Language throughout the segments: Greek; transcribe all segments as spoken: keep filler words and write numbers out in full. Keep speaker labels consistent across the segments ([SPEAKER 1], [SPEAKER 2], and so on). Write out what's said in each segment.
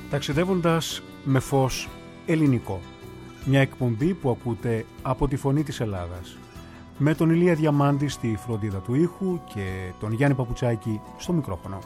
[SPEAKER 1] ταξιδεύοντας με φως ελληνικό. Μια εκπομπή που ακούτε από τη Φωνή της Ελλάδας. Με τον Ηλία Διαμάντη στη φροντίδα του ήχου και τον Γιάννη Παπουτσάκη στο μικρόφωνο.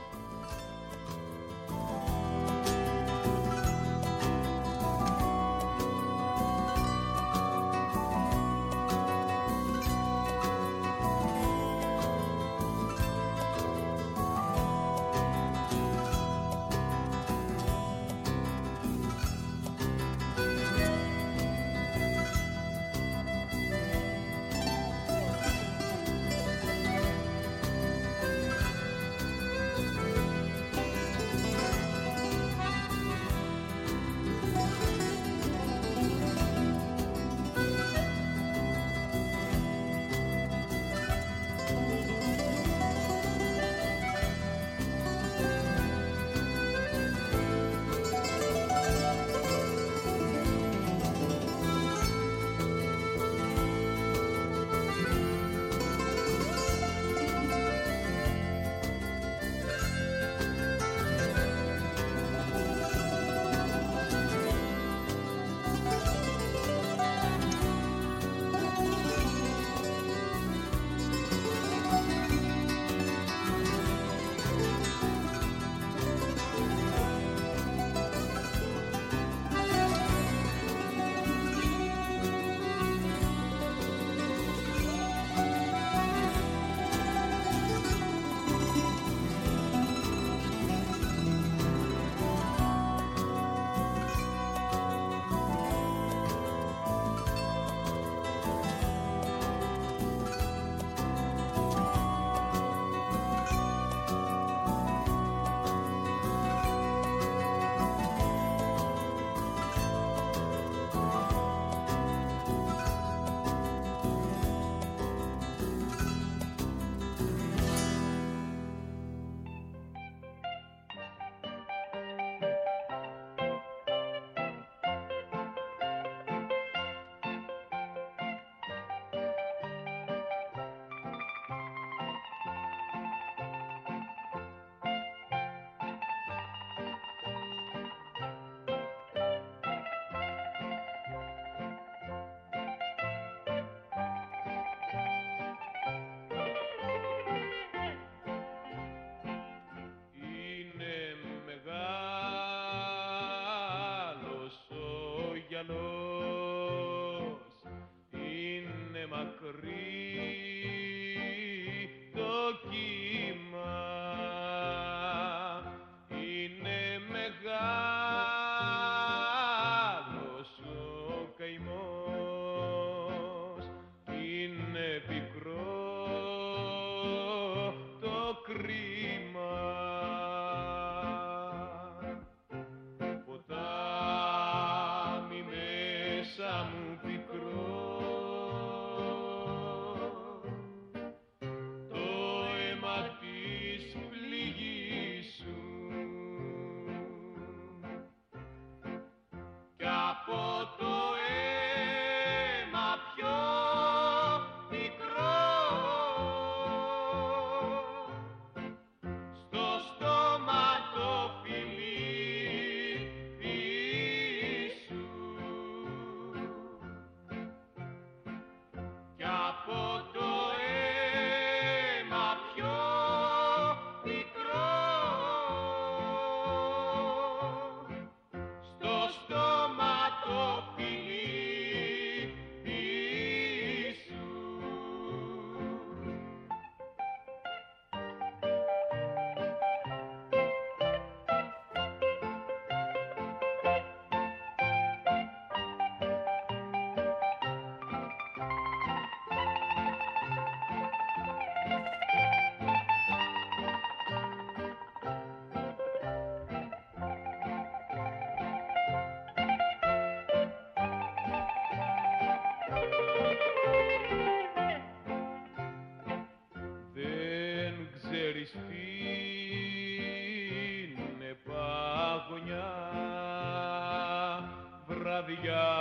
[SPEAKER 2] βράδια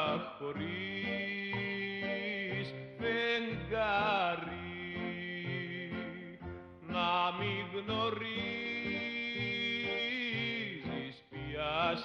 [SPEAKER 2] χωρίς φεγγάρι, να μην γνωρίζεις πια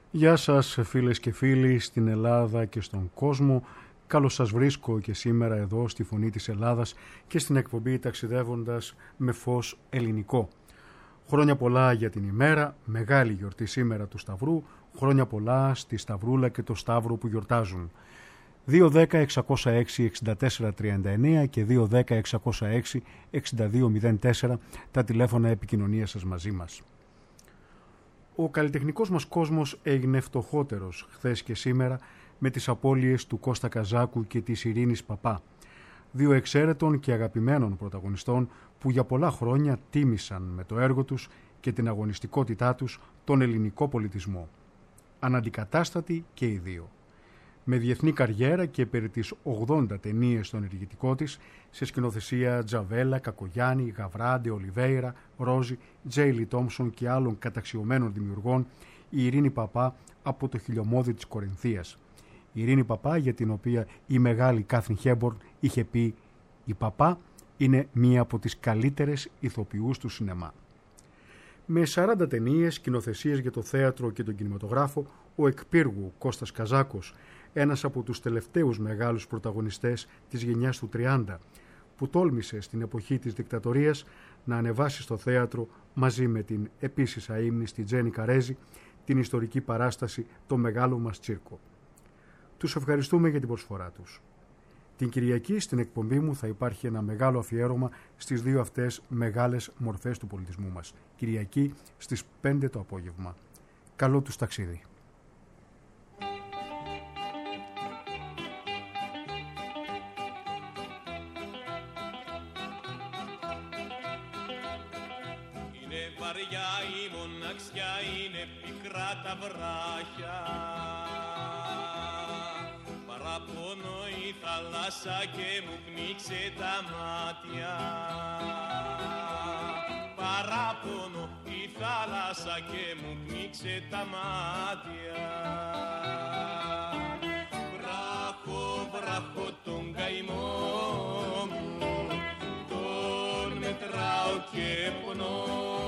[SPEAKER 1] Γεια σας φίλες και φίλοι στην Ελλάδα και στον κόσμο. Καλώς σας βρίσκω και σήμερα εδώ στη Φωνή της Ελλάδας και στην εκπομπή Ταξιδεύοντας με φως ελληνικό. Χρόνια πολλά για την ημέρα, μεγάλη γιορτή σήμερα του Σταυρού. Χρόνια πολλά στη Σταυρούλα και το Σταύρο που γιορτάζουν. δύο δέκα εξακόσια έξι εξήντα τέσσερα τριάντα εννέα και δύο δέκα εξακόσια έξι εξήντα δύο μηδέν τέσσερα τα τηλέφωνα επικοινωνίας σας μαζί μας. Ο καλλιτεχνικός μας κόσμος έγινε φτωχότερος χθες και σήμερα με τις απώλειες του Κώστα Καζάκου και της Ειρήνης Παπά, δύο εξαίρετων και αγαπημένων πρωταγωνιστών που για πολλά χρόνια τίμησαν με το έργο τους και την αγωνιστικότητά τους τον ελληνικό πολιτισμό. Αναντικατάστατοι και οι δύο. Με διεθνή καριέρα και περί τις ογδόντα ταινίες στον ενεργητικό της, σε σκηνοθεσία Τζαβέλα, Κακογιάννη, Γαβράντε, Ολιβέιρα, Ρόζι, Τζέιλι Τόμψον και άλλων καταξιωμένων δημιουργών, η Ειρήνη Παπά από το χιλιομώδη της Κορινθίας. Η Ειρήνη Παπά, για την οποία η μεγάλη Κάθριν Χέμπορν είχε πει «Η Παπά είναι μία από τις καλύτερες ηθοποιούς του σινεμά». Με σαράντα ταινίες, σκηνοθεσίες για το θέατρο και τον κινηματογράφο, ο εκπύργου Κώστας Καζάκος, ένας από τους τελευταίους μεγάλους πρωταγωνιστές της γενιάς του τριάντα, που τόλμησε στην εποχή της δικτατορίας να ανεβάσει στο θέατρο μαζί με την επίσης αείμνηστη Τζένι Καρέζη την ιστορική παράσταση «Το μεγάλο μας τσίρκο». Τους ευχαριστούμε για την προσφορά τους. Την Κυριακή στην εκπομπή μου θα υπάρχει ένα μεγάλο αφιέρωμα στις δύο αυτές μεγάλες μορφές του πολιτισμού μας. Κυριακή στις πέντε το απόγευμα. Καλό τους ταξίδι.
[SPEAKER 2] Είναι βαριά η μοναξιά, είναι πικρά τα βράχια, παραπονώ η θάλασσα και μου πνίξε τα μάτια. Παραπονώ η θάλασσα και μου πνίξε τα μάτια. Βράχο, βράχο τον καημό μου, τον μετράω και πονώ,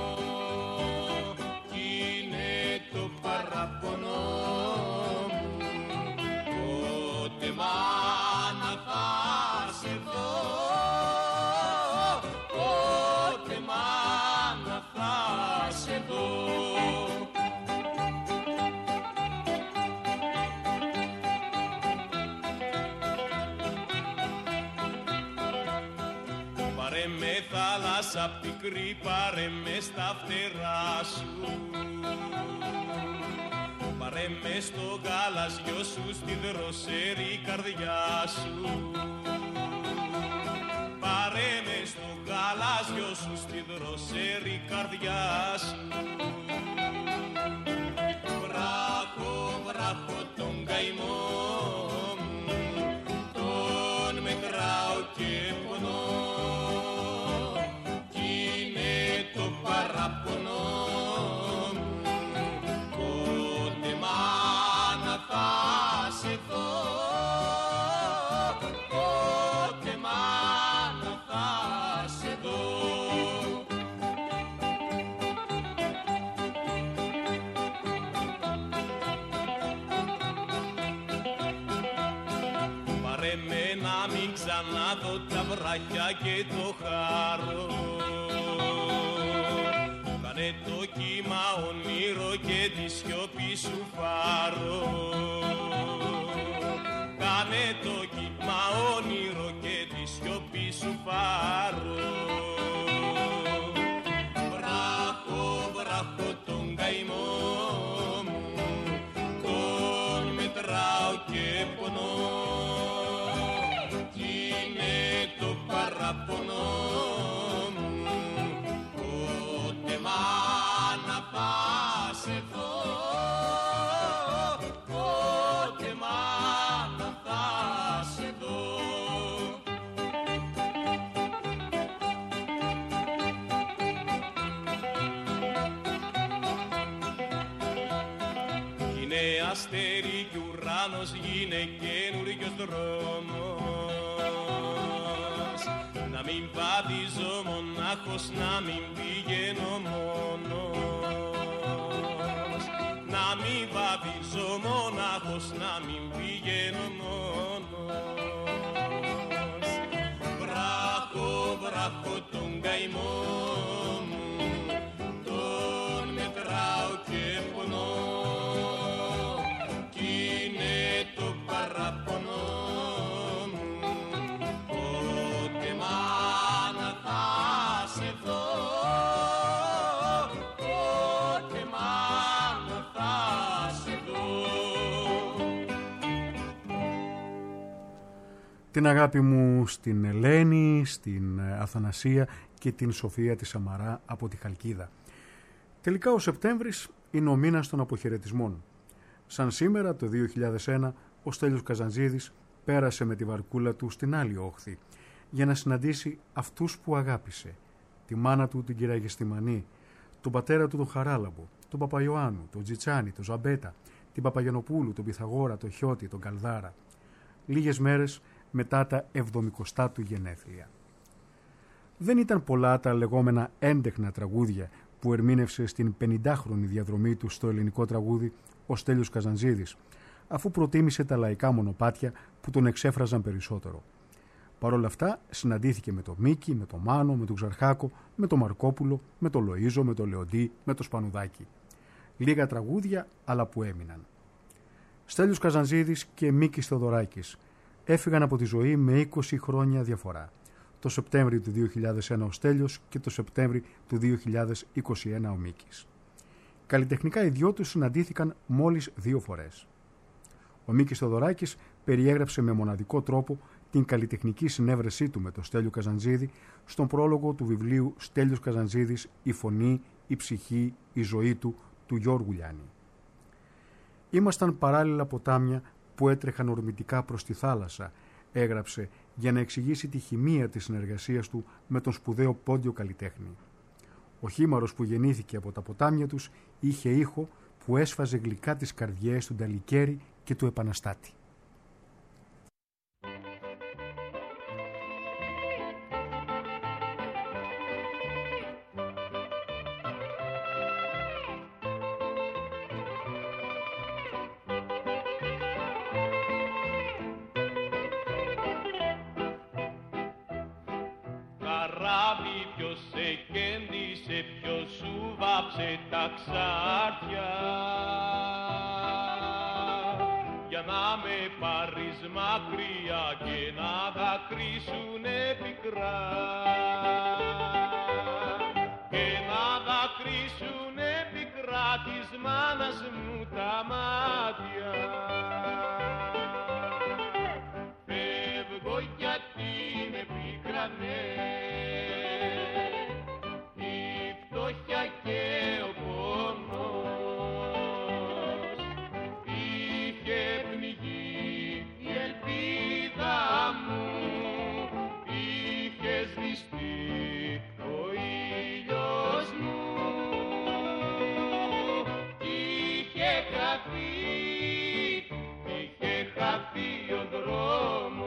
[SPEAKER 2] κι είναι το παραπονό μου. Πότε μάνα θα σε δω, πότε μάνα θα σε δω. Πάρε με θάλασσα πικρή, πάρε με στα φτερά σου, πάρε με στο γαλαζιό σου, στη δροσερή καρδιά σου. Πάρε με στο γαλαζιό σου, στη δροσερή καρδιά σου. Βράχο, βράχο τον καημό μου, τον μετράω και πονώ, κι είναι το παραπονό μου. Πότε μάνα θα σε δω, πότε μάνα θα σε δω. Πάρε με να μην ξαναδώ τα βράχια και το χάρο, κάνε το κύμα όνειρο και τη σιωπή σου φάρο. Κάνε το κύμα όνειρο και τη σιωπή σου φάρο. Βράχο, βράχο τον καημό μου, τον μετράω και πονώ, κι είναι το παραπονό μου. Πότε μάνα θα σε δω, πότε μάνα θα σε δω. Είναι αστέρι κι ουράνος, γίνε καινούριος δρόμος. Να μην βαδίζω μονάχος, να μην πηγαίνω μόνος, να μην βαδίζω δρόμος να μην πηγαίνω μόνος. Βράχω, βράχω τον καημό μου, τον μετράω και πονώ, κι είναι το παραπονό μου. Πότε μάνα θα σε δω, πότε μάνα θα σε δω.
[SPEAKER 1] Την αγάπη μου στην Ελένη, στην Αθανασία και την Σοφία τη Σαμαρά από τη Χαλκίδα. Τελικά ο Σεπτέμβρης είναι ο μήνας των αποχαιρετισμών. Σαν σήμερα το δύο χιλιάδες ένα ο Στέλιος Καζαντζίδης πέρασε με τη βαρκούλα του στην άλλη όχθη για να συναντήσει αυτούς που αγάπησε. Τη μάνα του την κυρία Γεστημανή, τον πατέρα του τον Χαράλαμπο, τον Παπαϊωάννου, τον Τζιτσάνη, τον Ζαμπέτα, την Παπαγιανοπούλου, τον Πυθαγόρα, τον Χιώτη, τον Καλδάρα. Λίγες μέρες μετά τα εβδομηκοστά του γενέθλια. Δεν ήταν πολλά τα λεγόμενα έντεχνα τραγούδια που ερμήνευσε στην πενηντάχρονη διαδρομή του στο ελληνικό τραγούδι ο Στέλιος Καζαντζίδης, αφού προτίμησε τα λαϊκά μονοπάτια που τον εξέφραζαν περισσότερο. Παρ' όλα αυτά συναντήθηκε με τον Μίκη, με τον Μάνο, με τον Ξαρχάκο, με τον Μαρκόπουλο, με τον Λοΐζο, με τον Λεοντή, με τον Σπανουδάκη. Λίγα τραγούδια, αλλά που έμειναν. Στέλιος Καζαντζίδης και Μίκης Θεοδωράκης έφυγαν από τη ζωή με είκοσι χρόνια διαφορά. Το Σεπτέμβριο του δύο χιλιάδες ένα ο Στέλιος και το Σεπτέμβριο του δύο χιλιάδες είκοσι ένα ο Μίκης. Καλλιτεχνικά οι δυο τους συναντήθηκαν μόλις δύο φορές. Ο Μίκης Θεοδωράκης περιέγραψε με μοναδικό τρόπο την καλλιτεχνική συνέβρεσή του με τον Στέλιο Καζαντζίδη στον πρόλογο του βιβλίου «Στέλιος Καζαντζίδης, η φωνή, η ψυχή, η ζωή του» του Γιώργου Λιάννη. «Ήμασταν παράλληλα ποτάμια που έτρεχαν ορμητικά προς τη θάλασσα», έγραψε για να εξηγήσει τη χημεία της συνεργασίας του με τον σπουδαίο πόντιο καλλιτέχνη. Ο χήμαρος που γεννήθηκε από τα ποτάμια τους είχε ήχο που έσφαζε γλυκά τις καρδιές του Νταλικέρη και του Επαναστάτη.
[SPEAKER 2] Τα ξάρια για να με πάρεις μακριά και να δακρύσουνε πικρά, και να δακρύσουνε πικρά της μάνας μου τα μάτια. Φεύγω γιατί με πικρανέ η φτώχεια και ο πόνος, είχε πνιγεί η ελπίδα μου, είχε σβηστεί ο ήλιος μου, είχε χαθεί, είχε χαθεί ο δρόμος.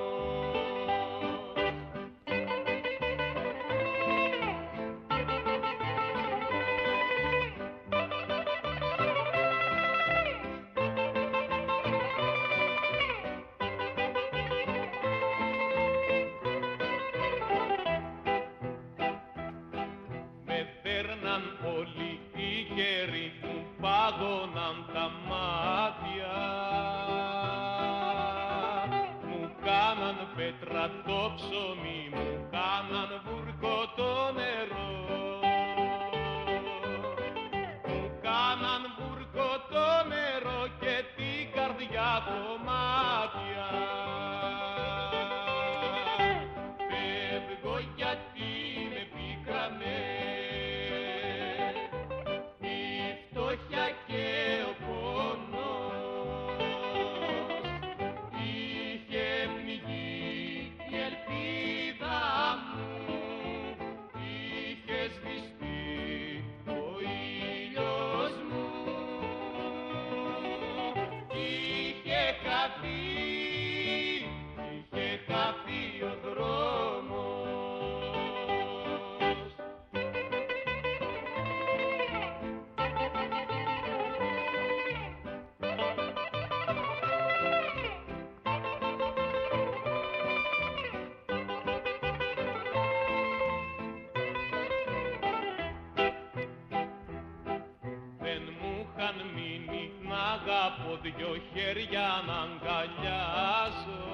[SPEAKER 2] Πάγωναν τα μάτια, μου κάναν πέτρα το ψωμί, μου κάναν βούρκο το νερό, μου κάναν βούρκο το νερό και την καρδιά κομμάτια. Φεύγω γιατί με πικρανέ και ο πόνος, είχε πνιγεί η ελπίδα μου, είχε σβηστεί ο ήλιος μου, είχε χαθεί, είχε χαθεί ο δρόμος. είχαν μείνει να αγαπώ δυο χέρια να αγκαλιάσω.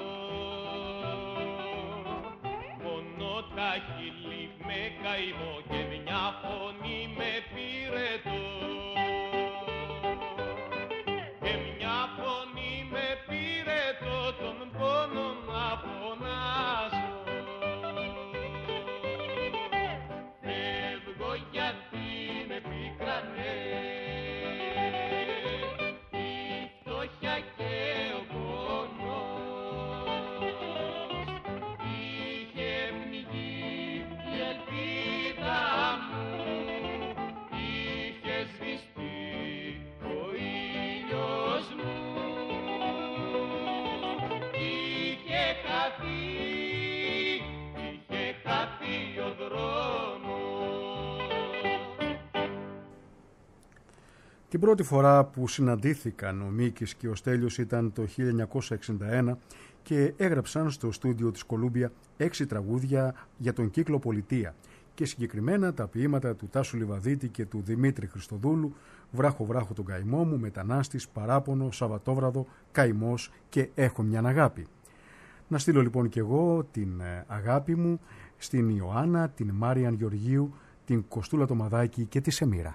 [SPEAKER 2] Μόνο τα χείλη με καημό και μια φωνή με πυρετό. Και μια φωνή με πυρετό τον πόνο να φωνάσω. Φεύγω γιατί με πίκρανε η φτώχεια και ο πόνος. Είχε πνιγεί η ελπίδα μου, είχε σβηστεί ο ήλιος μου, είχε χαθεί, είχε χαθεί ο δρόμος.
[SPEAKER 1] Την πρώτη φορά που συναντήθηκαν ο Μίκης και ο Στέλιος ήταν το χίλια εννιακόσια εξήντα ένα και έγραψαν στο στούντιο της Κολούμπια έξι τραγούδια για τον κύκλο Πολιτεία και συγκεκριμένα τα ποίηματα του Τάσου Λιβαδίτη και του Δημήτρη Χριστοδούλου, «Βράχο βράχο τον καημό μου», «Μετανάστης», «Παράπονο», «Σαββατόβραδο», «Καημός» και «Έχω μιαν αγάπη». Να στείλω λοιπόν και εγώ την αγάπη μου στην Ιωάννα, την Μάριαν Γεωργίου, την Κοστούλα το Μαδάκη και τη Σεμίρα.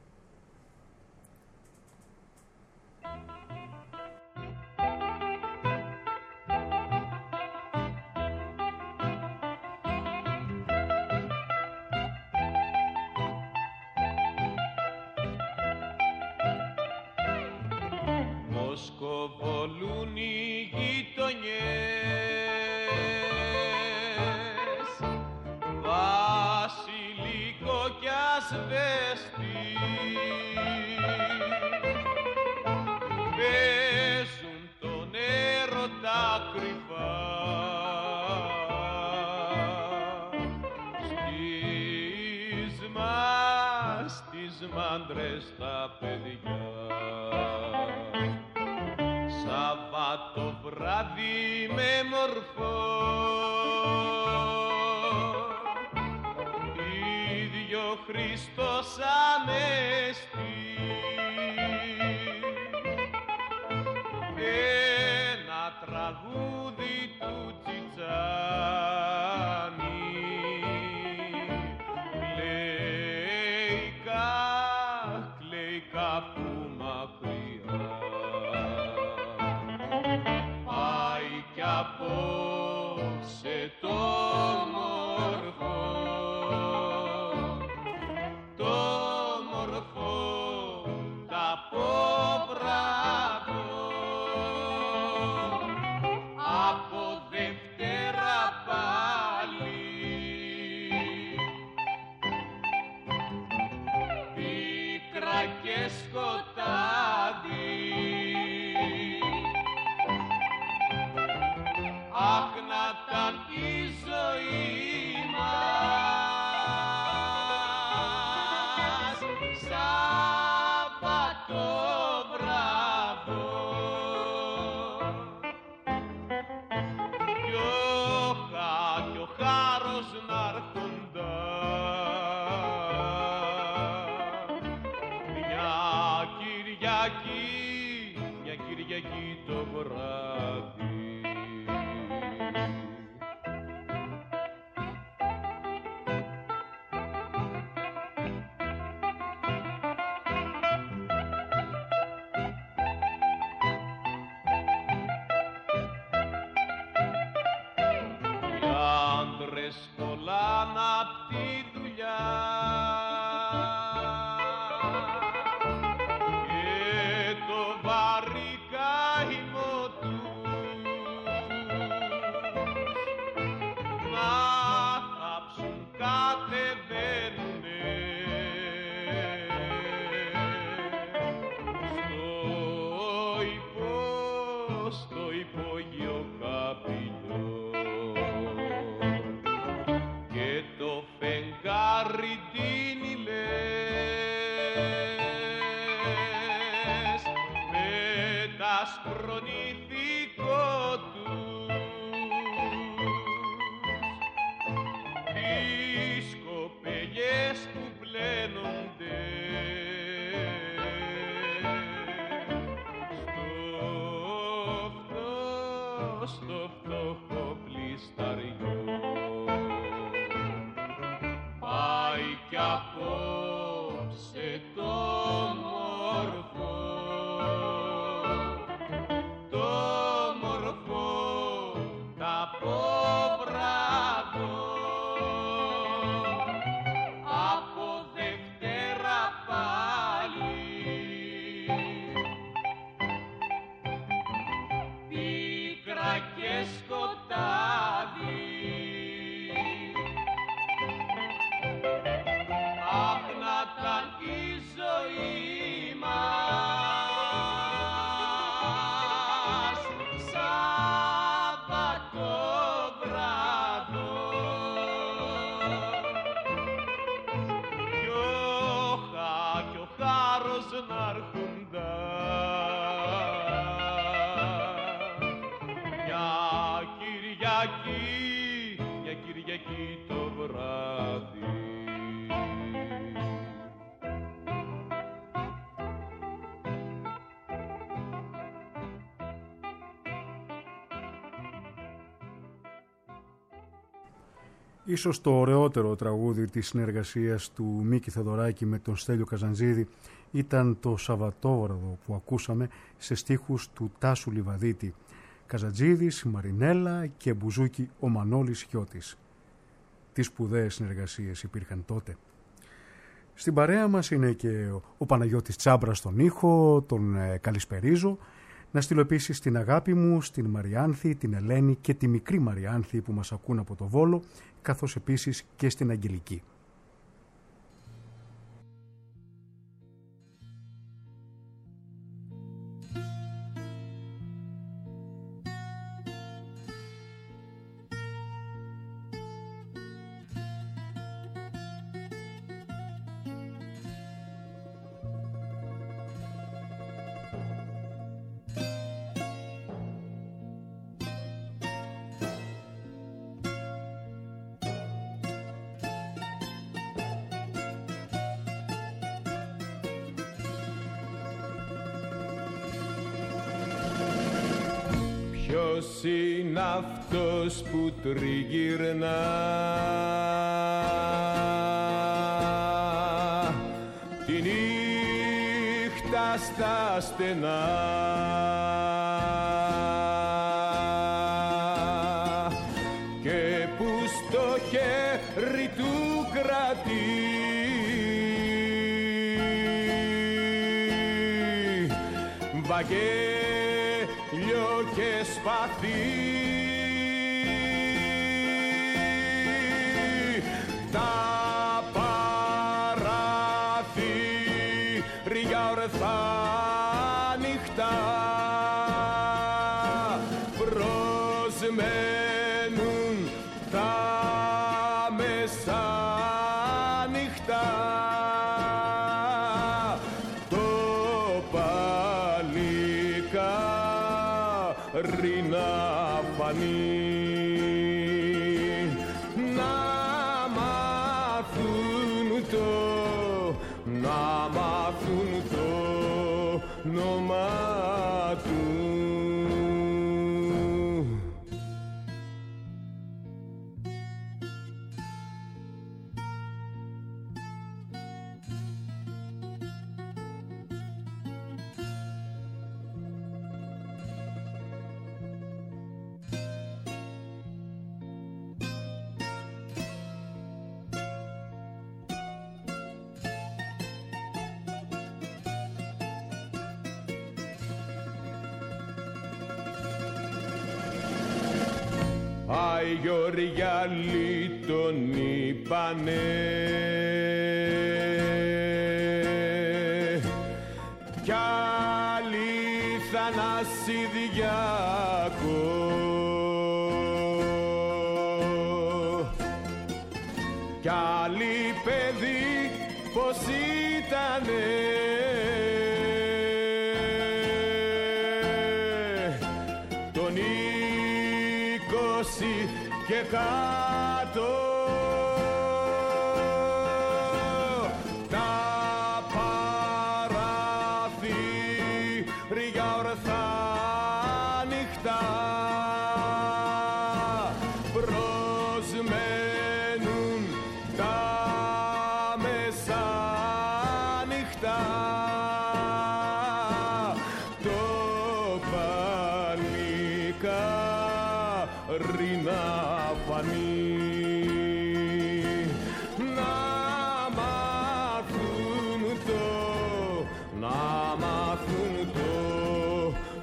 [SPEAKER 2] Σκοβολούν οι γειτονιές, βασιλικό κι ασβέστη, παίζουν τον έρωτα κρυφά στις μας, στις μάντρες τα παιδιά. Σαββάτο βράδυ με μορφό, ίδιο Χριστός Ανέστη, ένα τραγούδι του Τσιτσάνη, κλαίει κλαίει κάπου μακριά. Κι απόψε το μορφό, το μορφό τα πόβραδο, από Δευτέρα πάλι πίκρα και σκοτάδι. Αχ, να ήταν η ζωή μας Σαββατόβραδο κι ο, κι ο χάρος να έρχονταν μια Κυριακή, μια Κυριακή το βράδυ. Σκολάν απ' τη δουλειά και το κι απόψε το μορφό, το μορφό τα πόβρατο από Δευτέρα πάλι πίκρα και σκοτάδι. Άπναταν η ζωή μας Σάββατο βράδο κι ο χα κι ο χάρος να'ρχουντα μια Κυριακή, μια Κυριακή το βράδυ.
[SPEAKER 1] Ίσως το ωραιότερο τραγούδι της συνεργασίας του Μίκη Θεοδωράκη με τον Στέλιο Καζαντζίδη ήταν το Σαββατόβραδο που ακούσαμε σε στίχους του Τάσου Λιβαδίτη. Καζαντζίδης, Μαρινέλα και μπουζούκι ο Μανώλης Χιώτης. Τι σπουδαίες συνεργασίες υπήρχαν τότε. Στην παρέα μας είναι και ο Παναγιώτης Τσάμπρας στον ήχο, τον ε, καλησπερίζω. Να στείλω επίσης την αγάπη μου στην Μαριάνθη, την Ελένη και τη μικρή Μαριάνθη που μας ακούν από το Βόλο, καθώς επίσης και στην Αγγελική.
[SPEAKER 2] Ποιος είναι αυτός που τριγυρνά τη νύχτα στα στενά και που στο χέρι του κρατεί βαγγέλιο και σπαθί. Τα παράθυρια ορθά ανοιχτά προσμένουν τα μεσάνυχτα. Το παλικάρι να φανεί, να μάθουν το, να μάθουν το όνομα του. Άι Γεωργιάλη τον είπανε κι άλλοι Θανασιδιάκο κι άλλοι παιδί πως ήτανε και κάτω τα παράθυρια ορθά ανοιχτά προσμένουν τα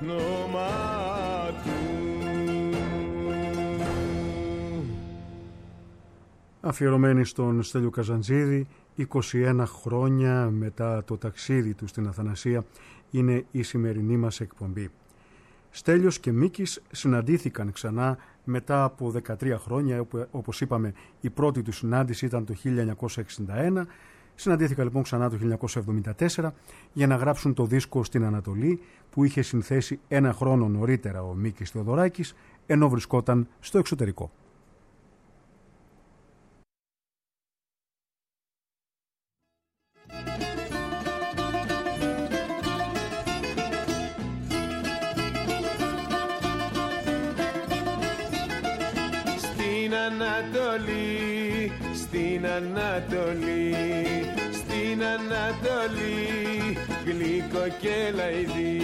[SPEAKER 2] όνομα του.
[SPEAKER 1] Αφιερωμένη στον Στέλιο Καζαντζίδη, είκοσι ένα χρόνια μετά το ταξίδι του στην Αθανασία, είναι η σημερινή μας εκπομπή. Στέλιος και Μίκης συναντήθηκαν ξανά μετά από δεκατρία χρόνια, όπως είπαμε η πρώτη του συνάντηση ήταν το χίλια εννιακόσια εξήντα ένα, συναντήθηκαν λοιπόν ξανά το χίλια εννιακόσια εβδομήντα τέσσερα για να γράψουν το δίσκο Στην Ανατολή που είχε συνθέσει ένα χρόνο νωρίτερα ο Μίκης Θεοδωράκης ενώ βρισκόταν στο εξωτερικό.
[SPEAKER 2] Ανατολή, στην Ανατολή, στην Ανατολή, γλυκό και λαϊδί.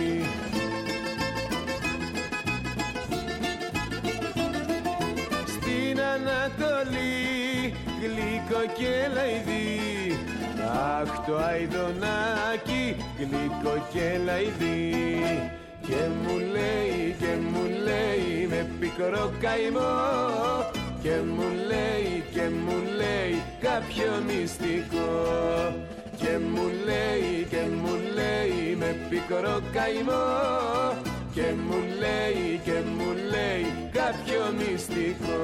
[SPEAKER 2] Στην Ανατολή, γλυκό και λαϊδί. Αχ το αηδονάκι, γλυκό και λαϊδί. Και μου λέει, και μου λέει με πικρό καημό, και μου λέει, και μου λέει κάποιο μυστικό. Και μου λέει, και μου λέει με πικρό καημό, και μου λέει, και μου λέει κάποιο μυστικό.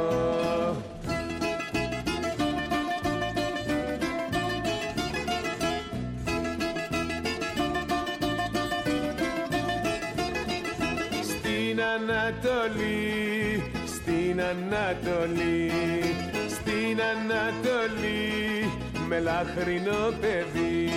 [SPEAKER 2] Στην Ανατολή, στην Ανατολή, στην Ανατολή, με λαχρινό παιδί.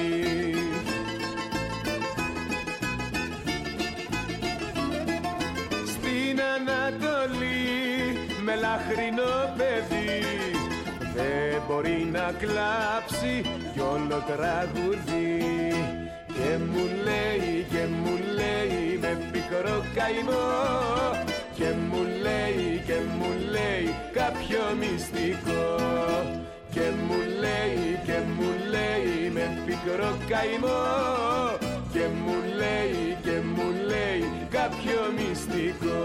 [SPEAKER 2] Στην Ανατολή, με λαχρινό παιδί. Δεν μπορεί να κλάψει κι όλο τραγουδί. Και μου λέει, και μου λέει με πικρό καημό, και μου λέει, και μου λέει κάποιο μυστικό. Και μου λέει, και μου λέει με πικρό καημό, και μου λέει, και μου λέει κάποιο μυστικό.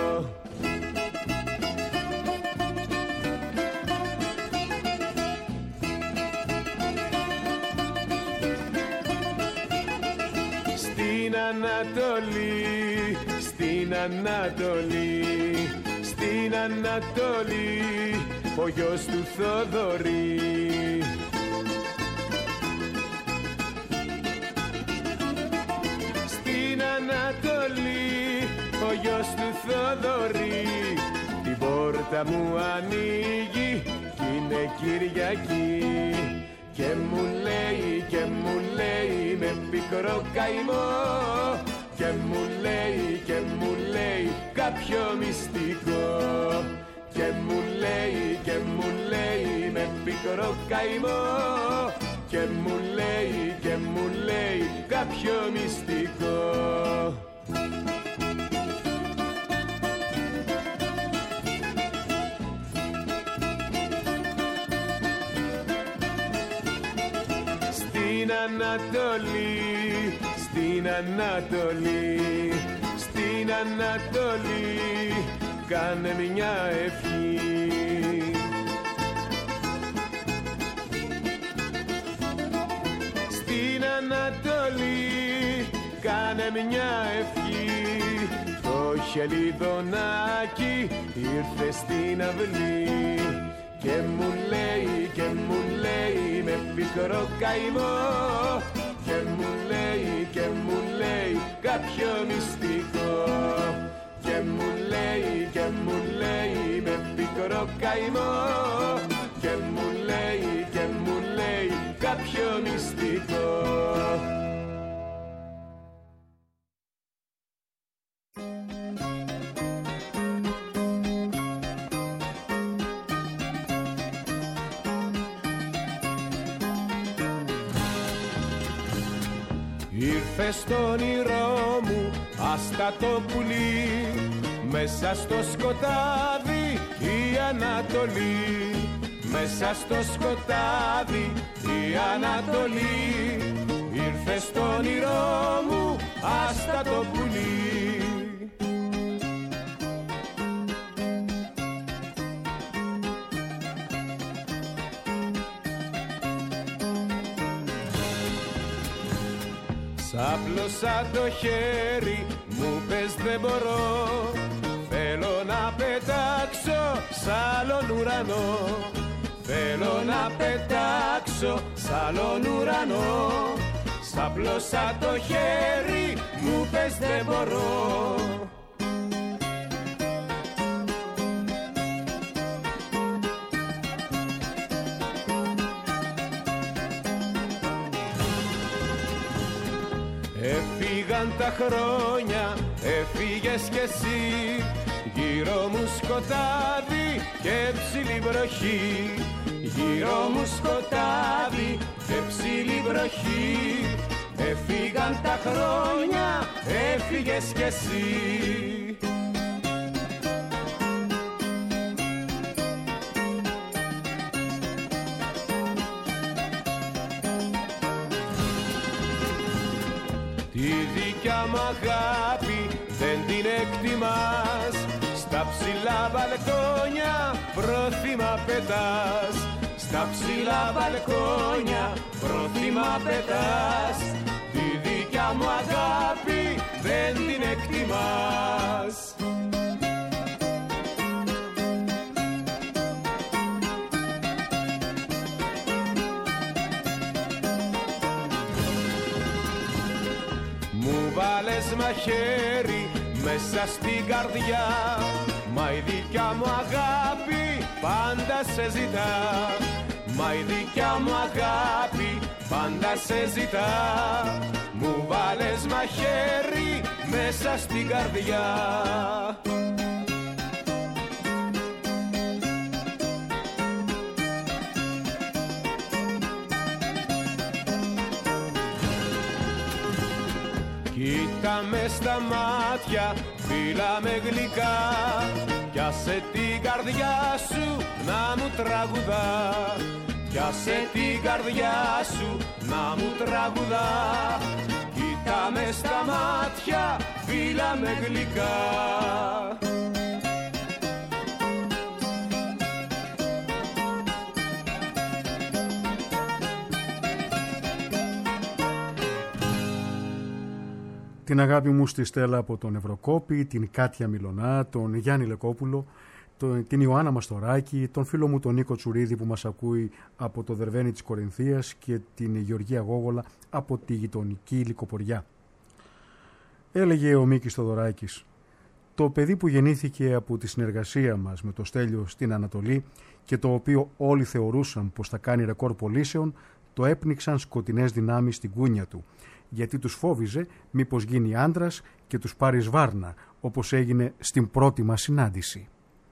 [SPEAKER 2] Στην Ανατολή, στην Ανατολή, στην Ανατολή, ο γιος του Θοδωρή. Στην Ανατολή, ο γιος του Θοδωρή. Την πόρτα μου ανοίγει κι είναι Κυριακή. Και μου λέει, και μου λέει με πικρό καημό, και μου λέει, και μου λέει κάποιο μυστικό. Και μου λέει, και μου λέει με πικρό καημό, και μου λέει, και μου λέει κάποιο μυστικό. Στην Ανατολή, στην Ανατολή, στην Ανατολή, κάνε μια ευχή. Στην Ανατολή, κάνε μια ευχή. Το χελιδονάκι ήρθε στην αυλή. Και μου λέει, και μου λέει με πικρό καημό, και μου λέει, και μου λέει κάποιο μυστικό. Και μου λέει, και μου λέει με πικρό καημό, και μου λέει, και μου λέει κάποιο μυστικό. Ήρθε στο όνειρό μου άστατο πουλί, μέσα στο σκοτάδι η Ανατολή. Μέσα στο σκοτάδι η Ανατολή. Ήρθε στο όνειρό μου άστατο πουλί. Σάπλωσα το χέρι, μου πες δεν μπορώ. Θέλω να πετάξω σ' άλλον ουρανό. Θέλω να πετάξω σ' άλλον ουρανό. Σάπλωσα το χέρι, μου πες δεν μπορώ. Έφυγαν τα χρόνια, έφυγες κι εσύ. Γύρω μου σκοτάδι και ψηλή βροχή. Γύρω μου σκοτάδι και ψηλή βροχή. Έφυγαν τα χρόνια, έφυγες κι εσύ. Τη δικιά μου αγάπη δεν την εκτιμάς. Στα ψηλά μπαλκόνια πρόθυμα πετάς. Στα ψηλά μπαλκόνια πρόθυμα πετάς. Τη δικιά μου αγάπη δεν την εκτιμάς. Μου βάλες μαχαίρι μέσα στην καρδιά. Μα η δικιά μου αγάπη πάντα σε ζητά. Μα η δικιά μου αγάπη πάντα σε ζητά. Μου βάλες μαχαίρι μέσα στην καρδιά. Κοίτα με στα μάτια, φίλα με γλυκά. Κι άσε την καρδιά σου να μου τραγουδά. Κι άσε την καρδιά σου να μου τραγουδά. Κοίτα με στα μάτια, φίλα με γλυκά.
[SPEAKER 1] Την αγάπη μου στη Στέλλα από τον Ευρωκόπη, την Κάτια Μιλωνά, τον Γιάννη Λεκόπουλο, τον, την Ιωάννα Μαστοράκη, τον φίλο μου τον Νίκο Τσουρίδη που μας ακούει από το Δερβένι της Κορινθίας και την Γεωργία Γόγολα από τη γειτονική Λυκοποριά. Έλεγε ο Μίκης Θοδωράκης, το παιδί που γεννήθηκε από τη συνεργασία μας με το Στέλιο στην Ανατολή και το οποίο όλοι θεωρούσαν πως θα κάνει ρεκόρ πωλήσεων, το έπνιξαν σκοτεινές δυνάμεις στην κούνια του, γιατί τους φόβιζε μήπως γίνει άντρας και τους πάρει σβάρνα, όπως έγινε στην πρώτη μας συνάντηση.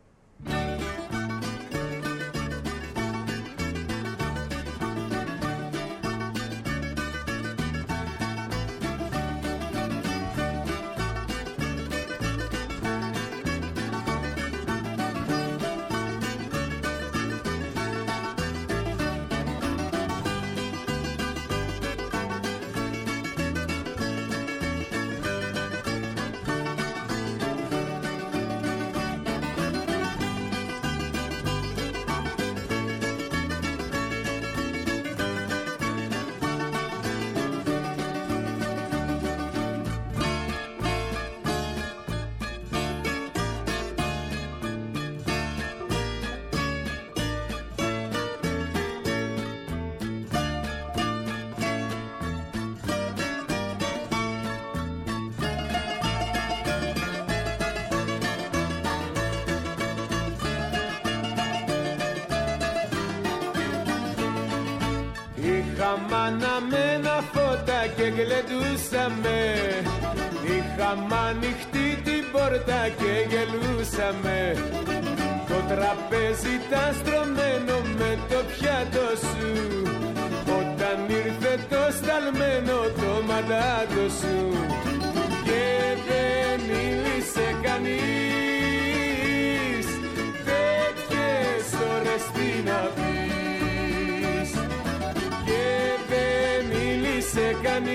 [SPEAKER 2] Είχαμε αναμένα φώτα και γλεντούσαμε. Είχαμε ανοιχτή την πόρτα και γελούσαμε. Το τραπέζι ήταν στρωμένο με το πιάτο σου. Όταν ήρθε το σταλμένο το μαντάτο σου. Και δεν μίλησε κανείς. Τέτοιες ώρες τι να πεις. Και δεν μίλησε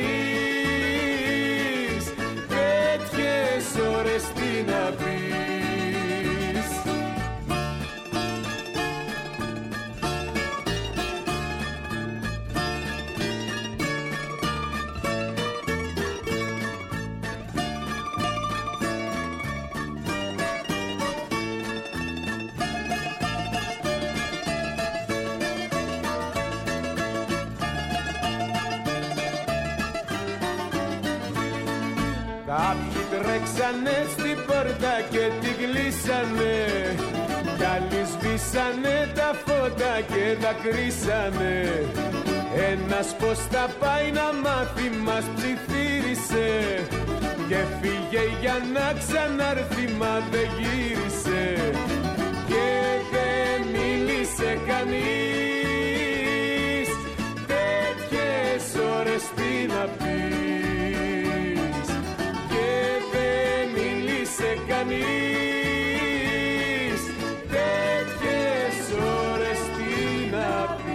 [SPEAKER 2] κανείς. Τέτοιες ώρες τι να πεις. Κάποιοι τρέξανε στην πόρτα και τη κλείσανε, κι άλλοι σβήσανε τα φώτα και δακρύσανε. Ένας πως θα πάει να μάθει μας ψιθύρισε, και φύγε για να ξανάρθει μα δεν γύρισε. Και δεν μίλησε κανείς, τέτοιες ώρες τι να πεις. Και δεν μίλησε κανείς, τέτοιες ώρες τι να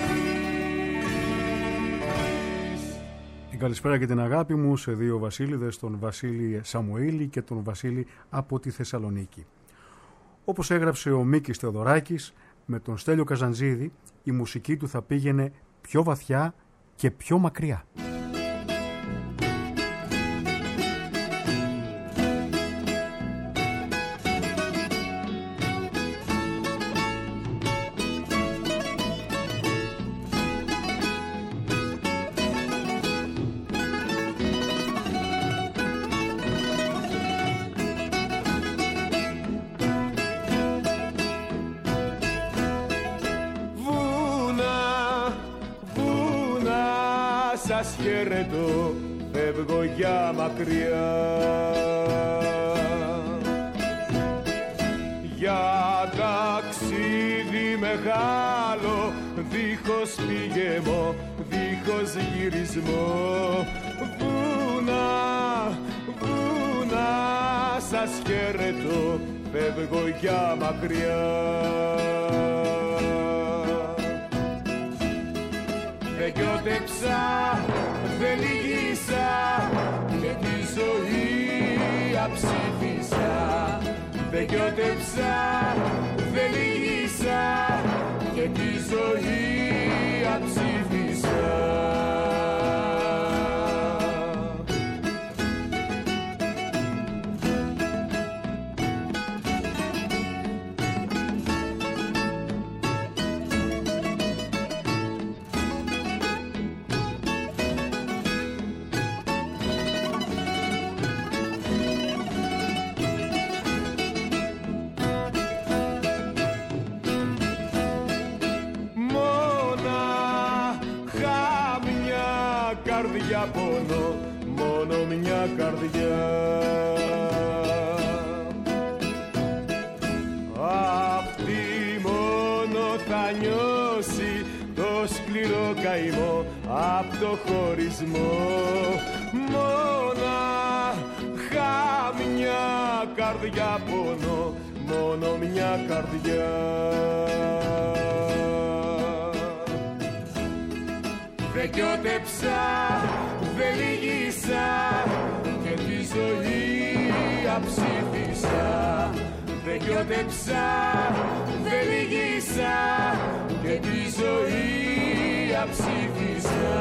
[SPEAKER 2] πεις.
[SPEAKER 1] Την καλησπέρα και την αγάπη μου σε δύο Βασίλειδες, τον Βασίλη Σαμουήλη και τον Βασίλη από τη Θεσσαλονίκη. Όπως έγραψε ο Μίκης Θεοδωράκης, με τον Στέλιο Καζαντζίδη η μουσική του θα πήγαινε πιο βαθιά και πιο μακριά.
[SPEAKER 2] Σας χαιρετώ, φεύγω για μακριά, για ταξίδι μεγάλο, δίχως πηγεμό, δίχως γυρισμό. Βουνά, βουνά, σας χαιρετώ, φεύγω για μακριά. Δεν γιότεψα, δεν λυγίσα και τη ζωή αψήφισα. Δεν γιότεψα, δεν λυγίσα και τη ζωή αψήφισα. Καρδιά πόνο, μόνο μια καρδιά. Αυτή μόνο θα νιώσει το σκληρό καημό απ' το χωρισμό. Μονάχα μια καρδιά πόνο, μόνο μια καρδιά. Δεν γιότεψα, δεν λυγίσα και τη ζωή αψήφισα. Δεν γιότεψα, δεν λυγίσα και τη ζωή αψήφισα.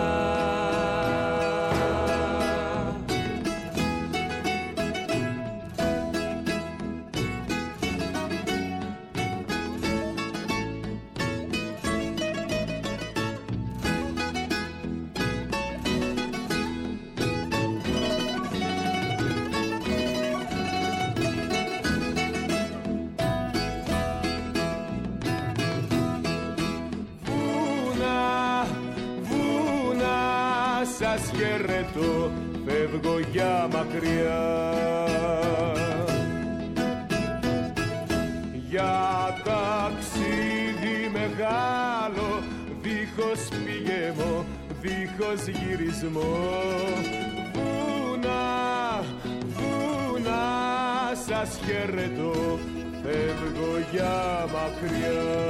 [SPEAKER 2] Σας χαιρετώ, φεύγω για μακριά, για ταξίδι μεγάλο, δίχως πηγεμό, δίχως γυρισμό. Βουνά, βουνά, σας χαιρετώ, φεύγω για μακριά.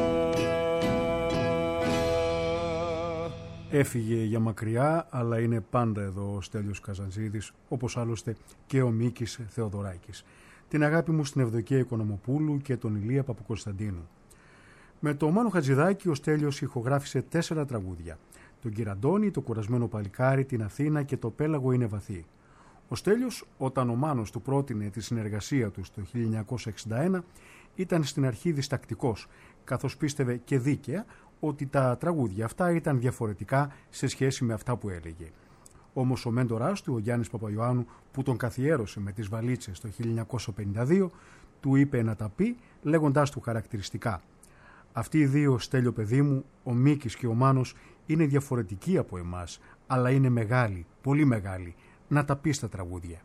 [SPEAKER 1] Έφυγε για μακριά, αλλά είναι πάντα εδώ ο Στέλιος Καζαντζίδης, όπως άλλωστε και ο Μίκης Θεοδωράκης. Την αγάπη μου στην Ευδοκία Οικονομοπούλου και τον Ηλία Παπακοσταντίνου. Με το Μάνο Χατζηδάκη ο Στέλιος ηχογράφησε τέσσερα τραγούδια. Τον Κυραντώνη, το Κουρασμένο Παλικάρι, την Αθήνα και το Πέλαγο είναι βαθύ. Ο Στέλιος, όταν ο Μάνος του πρότεινε τη συνεργασία τους το χίλια εννιακόσια εξήντα ένα, ήταν στην αρχή διστακτικός, καθώς πίστευε και δίκαια ότι τα τραγούδια αυτά ήταν διαφορετικά σε σχέση με αυτά που έλεγε. Όμως ο μέντοράς του, ο Γιάννης Παπαϊωάννου, που τον καθιέρωσε με τις βαλίτσες το χίλια εννιακόσια πενήντα δύο, του είπε να τα πει λέγοντάς του χαρακτηριστικά: «Αυτοί οι δύο, Στέλιο παιδί μου, ο Μίκης και ο Μάνος, είναι διαφορετικοί από εμάς, αλλά είναι μεγάλοι, πολύ μεγάλοι. Να τα πεις τα τραγούδια».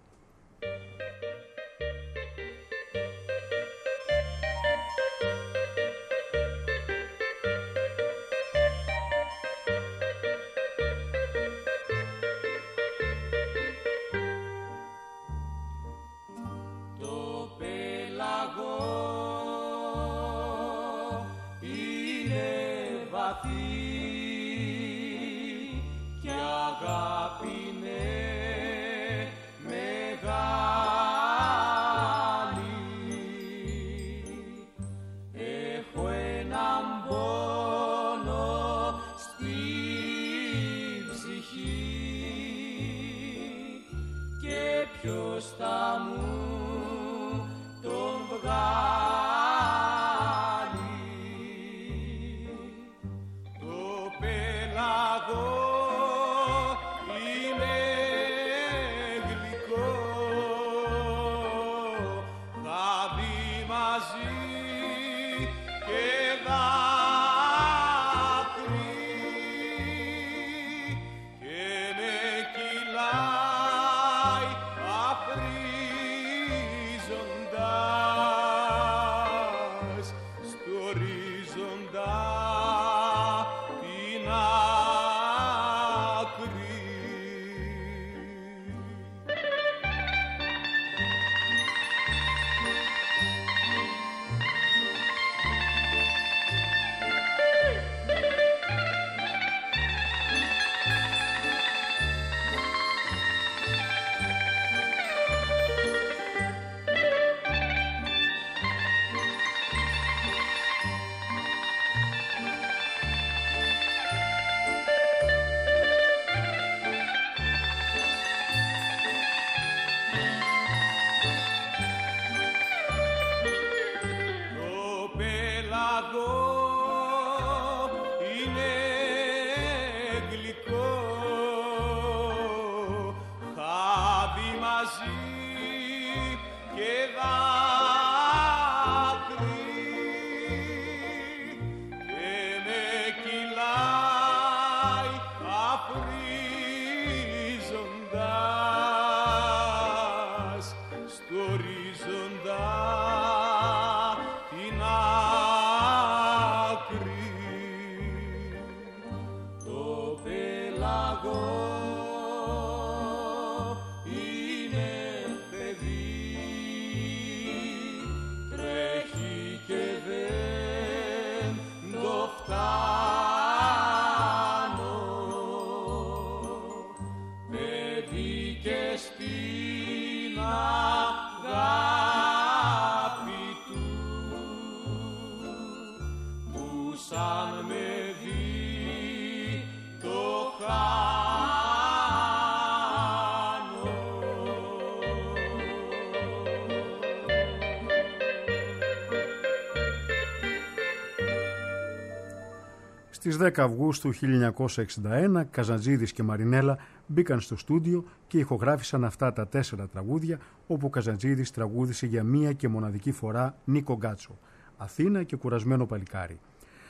[SPEAKER 1] Στις δέκα Αυγούστου χίλια εννιακόσια εξήντα ένα, Καζαντζίδης και Μαρινέλα μπήκαν στο στούντιο και ηχογράφησαν αυτά τα τέσσερα τραγούδια, όπου ο Καζαντζίδης τραγούδισε για μία και μοναδική φορά Νίκο Γκάτσο, Αθήνα και Κουρασμένο παλικάρι.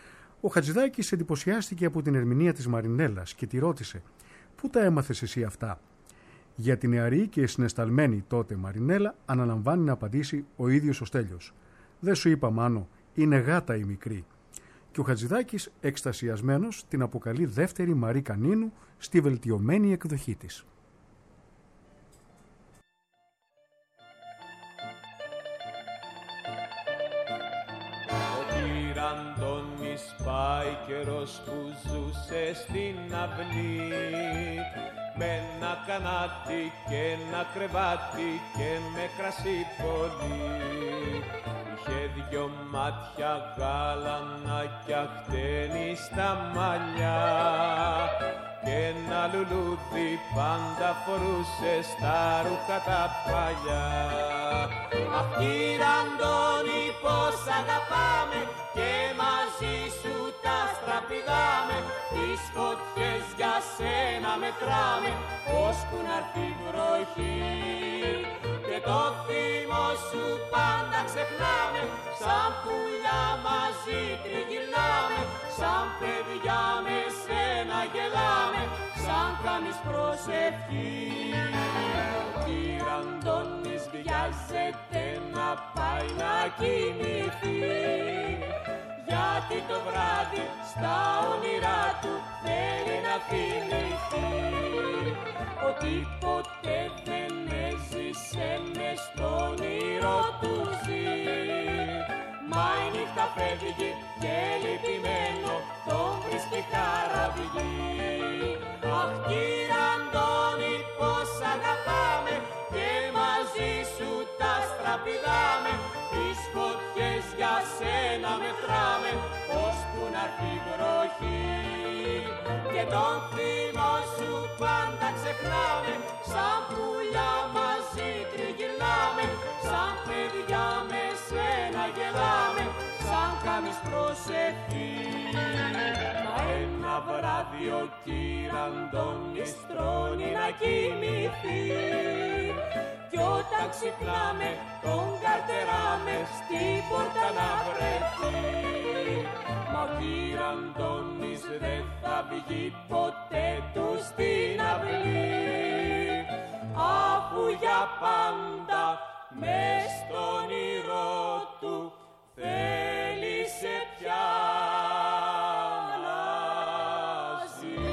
[SPEAKER 1] Ο Χατζηδάκης εντυπωσιάστηκε από την ερμηνεία της Μαρινέλας και τη ρώτησε: «Πού τα έμαθες εσύ αυτά?» Για την νεαρή και συναισθαλμένη τότε Μαρινέλα αναλαμβάνει να απαντήσει ο ίδιος ο Στέλιος: «Δεν σου είπα, Μάνο, είναι γάτα η μικρή». Και ο Χατζηδάκης, εκστασιασμένος, την αποκαλεί δεύτερη Μαρή Κανίνου στη βελτιωμένη εκδοχή της.
[SPEAKER 2] Ο Πυραντώνης πάει καιρός που ζούσε στην αυλή, με ένα κανάτι και ένα κρεβάτι και με κρασί πολύ. Είχε δυο μάτια γαλανάκια χτένει στα μαλλιά και ένα λουλούδι τραγούδι πάντα φορούσες τα ρούχα τα παλιά. Αχ κύριε Αντώνη πως αγαπάμε και μαζί σου τα στραπηδάμε, τις φωτιές για σένα μετράμε ώσπου να'ρθεί βροχή. Και το θύμο σου πάντα ξεχνάμε, σαν πουλιά μαζί τριγυρνάμε, σαν παιδιά με σένα γελάμε, σαν κάνεις προσευχή. Ο κύριε Αντώνης βιάζεται να πάει να κοιμηθεί, γιατί το βράδυ στα όνειρά του θέλει να θυμηθεί ότι ποτέ δεν έζησε μες στο όνειρο του ζει. Μα η νύχτα φεύγει και λυπημένο τον βρίσκει χαραυγή. Αχ κύριε Αντώνη πως αγαπάμε και μαζί σου τα στραπηδάμε, τις φωτιές για σένα μετράμε ώσπου να'ρθεί βροχή. Και τον θύμο σου πάντα ξεχνάμε, σαν πουλιά μαζί τριγυρνάμε, σαν παιδιά με σένα γελάμε, σαν κάνεις προσευχή. Μα ένα βράδυ ο κύριε Αντώνης τρώνει να κοιμηθεί, κι όταν ξυπνάμε τον καρτεράμε στην πόρτα να βρεθεί. Μα ο κύριε Αντώνης δεν θα βγει ποτέ του στην αυλή, αφού για πάντα μες στο όνειρό του θέλησε πια να ζει.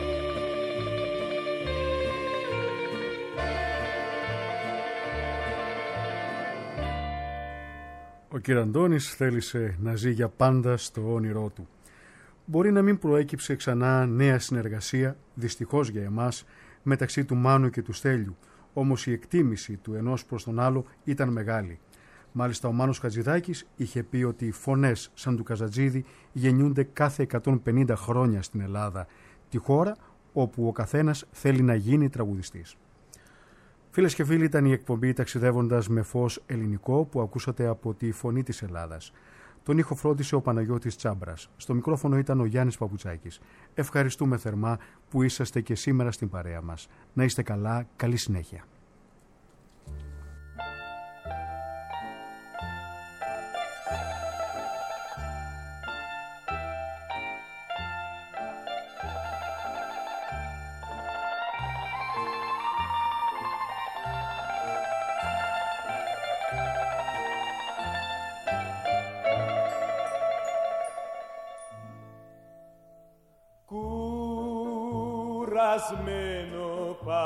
[SPEAKER 1] Ο κύριε Αντώνης θέλησε να ζει για πάντα στο όνειρό του. Μπορεί να μην προέκυψε ξανά νέα συνεργασία, δυστυχώς για εμάς, μεταξύ του Μάνου και του Στέλιου, όμως η εκτίμηση του ενός προς τον άλλο ήταν μεγάλη. Μάλιστα ο Μάνος Χατζηδάκης είχε πει ότι οι φωνές σαν του Καζατζίδη γεννιούνται κάθε εκατόν πενήντα χρόνια στην Ελλάδα, τη χώρα όπου ο καθένας θέλει να γίνει τραγουδιστής. Φίλες και φίλοι, ήταν η εκπομπή «Ταξιδεύοντας με φως ελληνικό» που ακούσατε από τη Φωνή της Ελλάδας. Τον ήχο φρόντισε ο Παναγιώτης Τσάμπρας. Στο μικρόφωνο ήταν ο Γιάννης Παπουτσάκης. Ευχαριστούμε θερμά που είσαστε και σήμερα στην παρέα μας. Να είστε καλά, καλή συνέχεια.
[SPEAKER 2] Κουρασμένο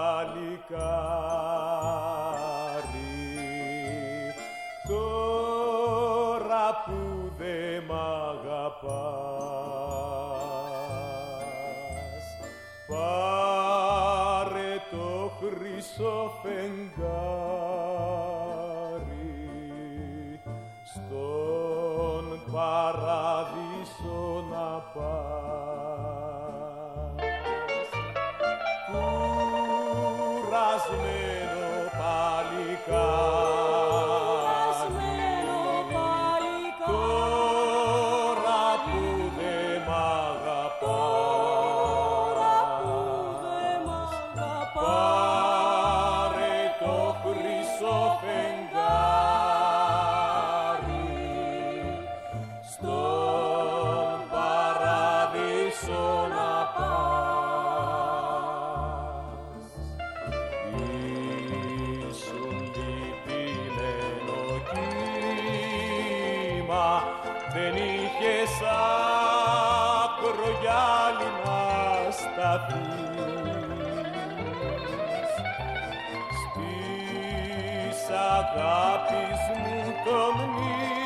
[SPEAKER 2] παλικάρι, τώρα που δε μ' αγαπάς, πάρε το χρυσό φεγγάρι, στον παράδεισο να πας. Κουρασμένο παλικάρι, τώρα που δε μ' αγαπάς, πάρε το χρυσό φεγγάρι, στον παράδεισο να πας. Δεν είχες άκρο για άλλη να σταθείς, στις αγάπης μου το μνημείο